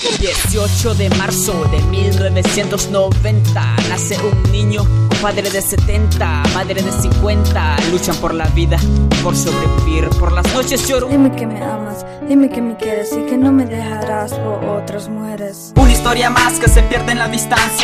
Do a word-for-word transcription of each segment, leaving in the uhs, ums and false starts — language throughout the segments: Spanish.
dieciocho de marzo de mil novecientos noventa nace un niño, padre de setenta, madre de cincuenta. Luchan por la vida, por sobrevivir, por las noches lloro. Dime que me amas, dime que me quieres y que no me dejarás por otras mujeres. Una historia más que se pierde en la distancia.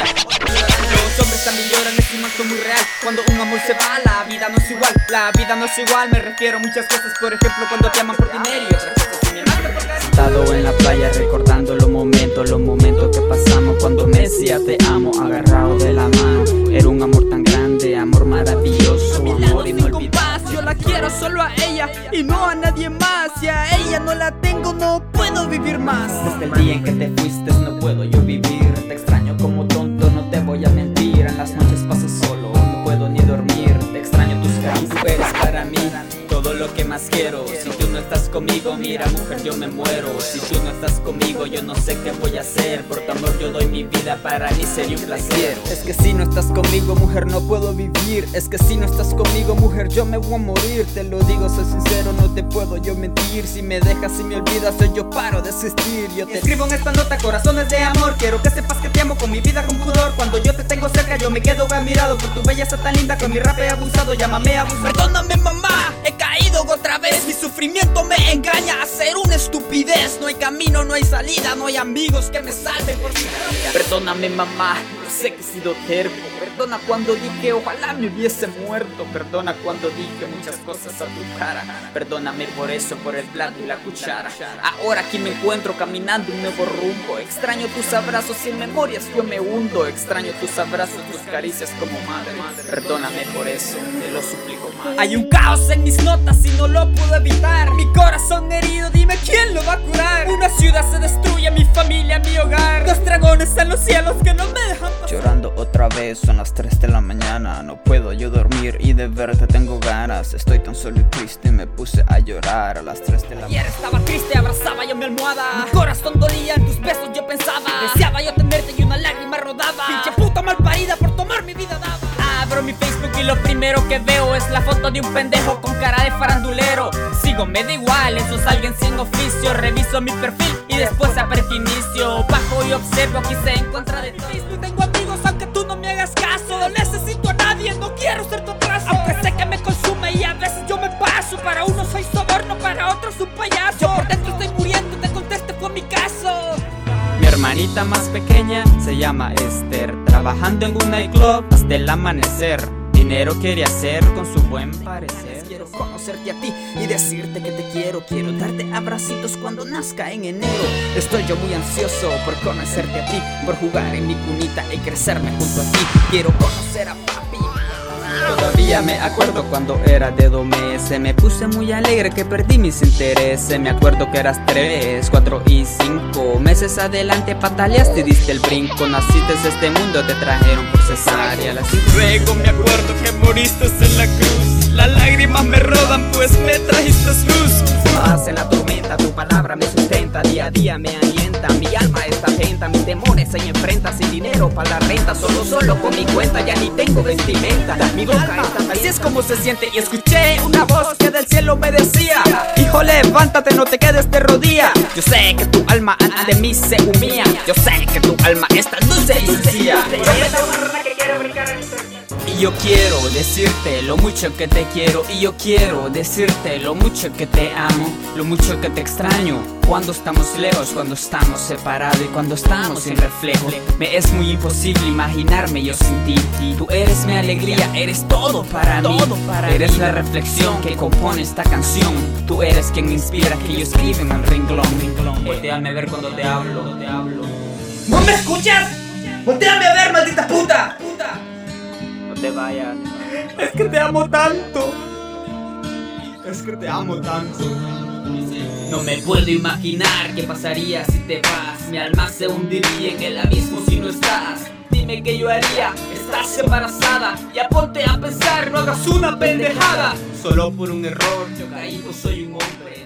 Los hombres también lloran, es un acto muy real. Cuando un amor se va, la vida no es igual. La vida no es igual, me refiero a muchas cosas. Por ejemplo, cuando te aman por dinero y otras cosas sin embargo. Sentado en la playa recordando los momentos, los momentos que pasamos cuando me decía te amo, agarrado de la mano. Era un amor tan grande, amor maravilloso, amor inolvidable. Yo la quiero solo a ella y no a nadie más. Y a ella no la tengo, no puedo vivir más. Desde el día en que te fuiste no puedo yo vivir. Te extraño como tonto, no te voy a mentir. En las noches paso solo, no puedo ni dormir. Te extraño tus caricias, tú eres para mí todo lo que más quiero. Si tú no estás conmigo, mira mujer, yo me muero. Si tú no estás conmigo, yo no sé qué voy a hacer. Por tu amor yo doy mi vida, para mí sería un placer. Es que si no estás conmigo, mujer, no puedo vivir. Es que si no estás conmigo, mujer, yo me voy a morir. Te lo digo, soy sincero, no te puedo yo mentir. Si me dejas y me olvidas, hoy yo paro de existir. Yo te escribo en esta nota corazones de amor. Quiero que sepas que te amo con mi vida, con pudor. Cuando yo te tengo cerca, yo me quedo admirado por tu belleza tan linda. Con mi rap he abusado, llámame abusado. Perdóname, mamá, he caído otra vez. Mi sufrimiento me engaña a hacer una estupidez. No hay camino, no hay salida, no hay amigos que me salven por mi vida. Perdóname, mamá, yo sé que he sido terco. Perdona cuando dije ojalá me hubiese muerto. Perdona cuando dije muchas cosas a tu cara. Perdóname por eso, por el plato y la cuchara. Ahora aquí me encuentro caminando un nuevo rumbo. Extraño tus abrazos y en memorias yo me hundo. Extraño tus abrazos, tus caricias como madre. Perdóname por eso, te lo suplico, madre. Hay un caos en mis notas y no lo puedo evitar. Mi corazón herido, dime quién lo va a curar. Una ciudad se destruye, mi familia, mi hogar. Dos dragones en los cielos que no me dejan pasar. Llorando otra vez, son las tres de la mañana. No puedo yo dormir y de verte tengo ganas. Estoy tan solo y triste, me puse a llorar a las tres de la mañana. Ayer estaba triste, abrazaba yo mi almohada. Mi corazón dolía, en tus besos yo pensaba. Deseaba yo tenerte y una lágrima rodaba. Pinche puta mal parida por tomar mi vida daba. Abro mi Facebook y lo primero que veo es la foto de un pendejo con cara de farandulero. Sigo, me da igual, eso es alguien sin oficio. Reviso mi perfil y después apreto inicio. Bajo y observo, quise en contra de ti. No tengo amigos aunque tú no me hagas caso. No necesito a nadie, no quiero ser tu atraso. Aunque sé que me consume y a veces yo me paso. Para unos soy soborno, para otros un payaso. Yo por dentro estoy muriendo, te conteste fue mi caso. Mi hermanita más pequeña se llama Esther, trabajando en un nightclub hasta el amanecer. Dinero quiere hacer con su buen parecer. Quiero conocerte a ti y decirte que te quiero. Quiero darte abracitos cuando nazca en enero. Estoy yo muy ansioso por conocerte a ti, por jugar en mi cunita y crecerme junto a ti. Quiero conocer a papi. Todavía me acuerdo cuando era de dos meses. Me puse muy alegre que perdí mis intereses. Me acuerdo que eras tres, cuatro y cinco meses adelante pataleaste y diste el brinco. Naciste en este mundo, te trajeron por cesárea. Luego me acuerdo que moriste en la cruz. Las lágrimas me rodan pues me trajiste luz. Paz en la tormenta, tu palabra me sustenta. Día a día me alienta, mi alma está atenta. Mis temores se enfrentan sin dinero para la renta. Solo, solo con mi cuenta, ya ni tengo vestimenta. Mi boca está, así es como se siente. Y escuché una voz que del cielo me decía: hijo, levántate, no te quedes de rodilla. Yo sé que tu alma de mí se humilla. Yo sé que tu alma está dulce y sencilla. Y yo quiero decirte lo mucho que te quiero. Y yo quiero decirte lo mucho que te amo, lo mucho que te extraño. Cuando estamos lejos, cuando estamos separados y cuando estamos sin reflejo. Me es muy imposible imaginarme yo sin ti. Tú eres mi alegría, eres todo para mí. Eres la reflexión que compone esta canción. Tú eres quien me inspira que yo escriba en el renglón. Voltéame a ver cuando te hablo. ¿No me escuchas? ¡Voltéame a ver, maldita puta! No te vayas. Es que te amo tanto. Es que te amo tanto. No me puedo imaginar qué pasaría si te vas. Mi alma se hundiría en el abismo si no estás. Dime qué yo haría, estás embarazada. Ya ponte a pensar, no hagas una pendejada. Solo por un error, yo caí, pues soy un hombre.